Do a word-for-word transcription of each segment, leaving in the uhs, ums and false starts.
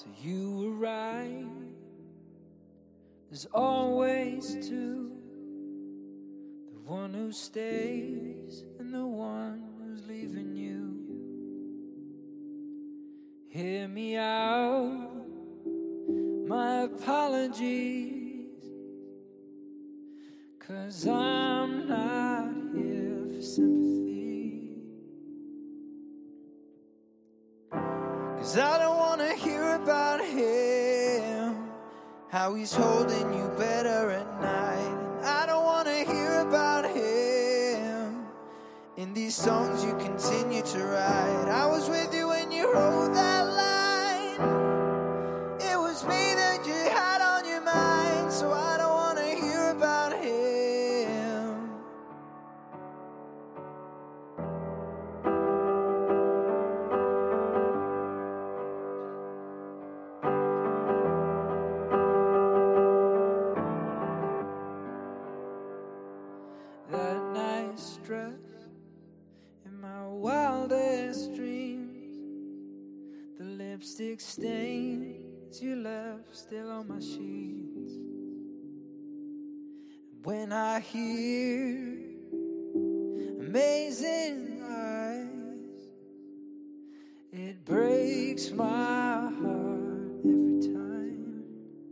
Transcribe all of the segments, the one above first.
So you were right. There's always two, the one who stays and the one who's leaving you. Hear me out, my apologies, 'cause I'm not here for sympathy. 'Cause I don't wanna hear about him, how he's holding you better at night. And I don't wanna hear about him in these songs you continue to write. I was with you when you wrote that line. It was me that you had on your mind. So I don't wanna hear about him. That nice dress in my wildest dreams, the lipstick stains you left still on my sheets. And when I hear amazing eyes, it breaks my heart every time.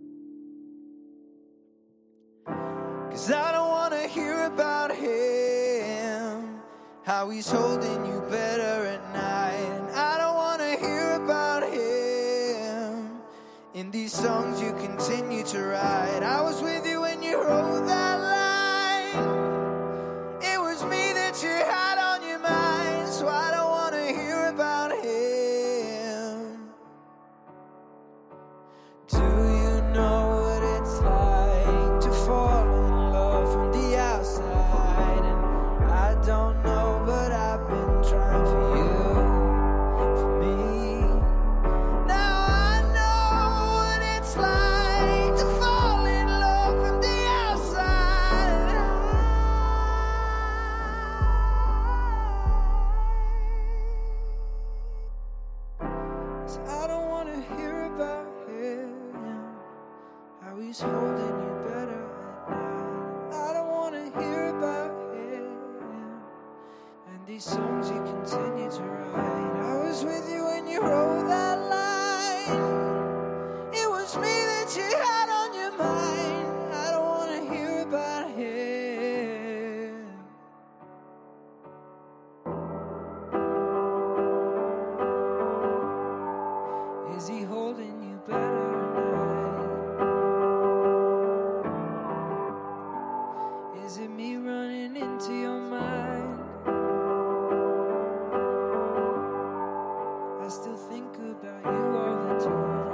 'Cause I don't wanna hear about him, how he's holding you better at night. And I don't wanna hear about him in these songs you continue to write. I was with you when you wrote that line. It was me that you had on your mind. So I don't wanna hear about him. Do you know what it's like to fall in love from the outside? And I don't know, but I've been trying for you, for me. Now I know what it's like to fall in love from the outside. So I don't wanna hear about him, how he's holding you better at night. I don't wanna hear about him and these songs you continue to write. I was with you when you wrote that line. It was me that you had on your mind. I don't wanna hear about him. Is he holding you better at night? Is it me running into your mind? I still think about you all the time.